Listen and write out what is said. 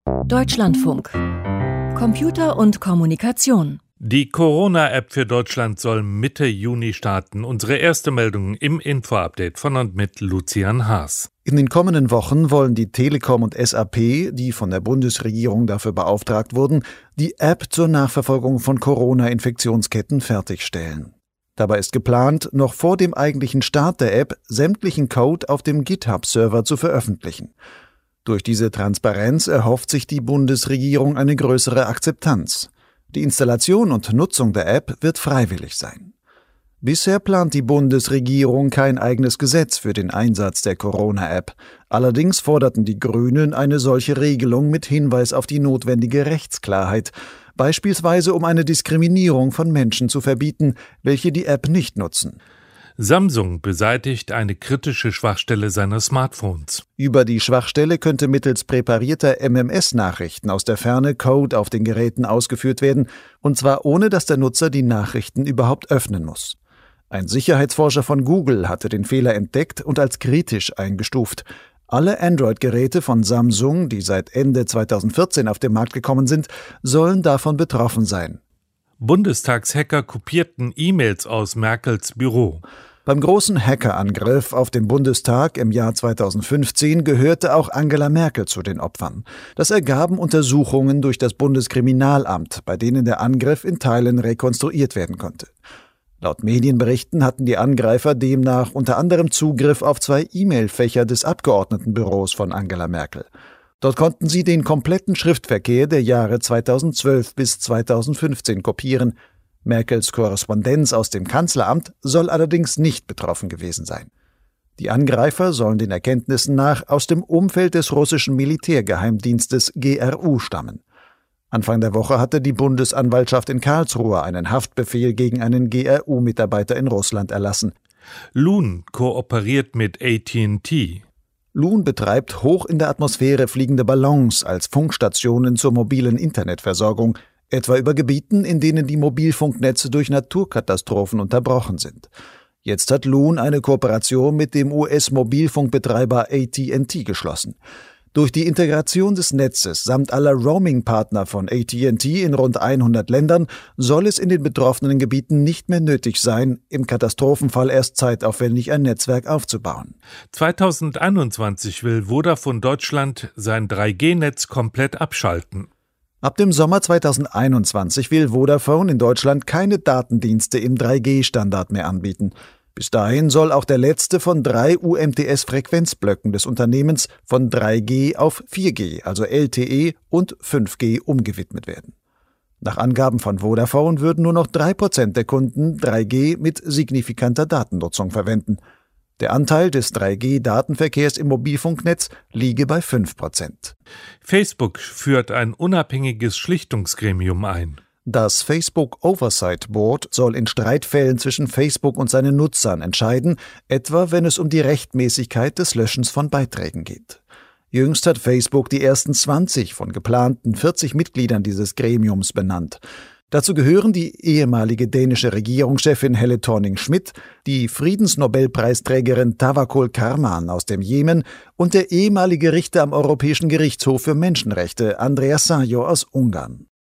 Deutschlandfunk. Computer und Kommunikation. Die Corona-App für Deutschland soll Mitte Juni starten. Unsere erste Meldung im Info-Update von und mit Lucian Haas. In den kommenden Wochen wollen die Telekom und SAP, die von der Bundesregierung dafür beauftragt wurden, die App zur Nachverfolgung von Corona-Infektionsketten fertigstellen. Dabei ist geplant, noch vor dem eigentlichen Start der App sämtlichen Code auf dem GitHub-Server zu veröffentlichen. Durch diese Transparenz erhofft sich die Bundesregierung eine größere Akzeptanz. Die Installation und Nutzung der App wird freiwillig sein. Bisher plant die Bundesregierung kein eigenes Gesetz für den Einsatz der Corona-App. Allerdings forderten die Grünen eine solche Regelung mit Hinweis auf die notwendige Rechtsklarheit, beispielsweise um eine Diskriminierung von Menschen zu verbieten, welche die App nicht nutzen. Samsung beseitigt eine kritische Schwachstelle seiner Smartphones. Über die Schwachstelle könnte mittels präparierter MMS-Nachrichten aus der Ferne Code auf den Geräten ausgeführt werden, und zwar ohne, dass der Nutzer die Nachrichten überhaupt öffnen muss. Ein Sicherheitsforscher von Google hatte den Fehler entdeckt und als kritisch eingestuft. Alle Android-Geräte von Samsung, die seit Ende 2014 auf den Markt gekommen sind, sollen davon betroffen sein. Bundestagshacker kopierten E-Mails aus Merkels Büro. Beim großen Hackerangriff auf den Bundestag im Jahr 2015 gehörte auch Angela Merkel zu den Opfern. Das ergaben Untersuchungen durch das Bundeskriminalamt, bei denen der Angriff in Teilen rekonstruiert werden konnte. Laut Medienberichten hatten die Angreifer demnach unter anderem Zugriff auf 2 E-Mail-Fächer des Abgeordnetenbüros von Angela Merkel. Dort konnten sie den kompletten Schriftverkehr der Jahre 2012 bis 2015 kopieren. Merkels Korrespondenz aus dem Kanzleramt soll allerdings nicht betroffen gewesen sein. Die Angreifer sollen den Erkenntnissen nach aus dem Umfeld des russischen Militärgeheimdienstes GRU stammen. Anfang der Woche hatte die Bundesanwaltschaft in Karlsruhe einen Haftbefehl gegen einen GRU-Mitarbeiter in Russland erlassen. Loon kooperiert mit AT&T. Loon betreibt hoch in der Atmosphäre fliegende Ballons als Funkstationen zur mobilen Internetversorgung, etwa über Gebieten, in denen die Mobilfunknetze durch Naturkatastrophen unterbrochen sind. Jetzt hat Loon eine Kooperation mit dem US-Mobilfunkbetreiber AT&T geschlossen. Durch die Integration des Netzes samt aller Roaming-Partner von AT&T in rund 100 Ländern soll es in den betroffenen Gebieten nicht mehr nötig sein, im Katastrophenfall erst zeitaufwendig ein Netzwerk aufzubauen. 2021 will Vodafone Deutschland sein 3G-Netz komplett abschalten. Ab dem Sommer 2021 will Vodafone in Deutschland keine Datendienste im 3G-Standard mehr anbieten. Bis dahin soll auch der letzte von 3 UMTS-Frequenzblöcken des Unternehmens von 3G auf 4G, also LTE und 5G umgewidmet werden. Nach Angaben von Vodafone würden nur noch 3% der Kunden 3G mit signifikanter Datennutzung verwenden. Der Anteil des 3G-Datenverkehrs im Mobilfunknetz liege bei 5%. Facebook führt ein unabhängiges Schlichtungsgremium ein. Das Facebook Oversight Board soll in Streitfällen zwischen Facebook und seinen Nutzern entscheiden, etwa wenn es um die Rechtmäßigkeit des Löschens von Beiträgen geht. Jüngst hat Facebook die ersten 20 von geplanten 40 Mitgliedern dieses Gremiums benannt. Dazu gehören die ehemalige dänische Regierungschefin Helle Thorning-Schmidt, die Friedensnobelpreisträgerin Tawakkol Karman aus dem Jemen und der ehemalige Richter am Europäischen Gerichtshof für Menschenrechte Andreas Szájer aus Ungarn.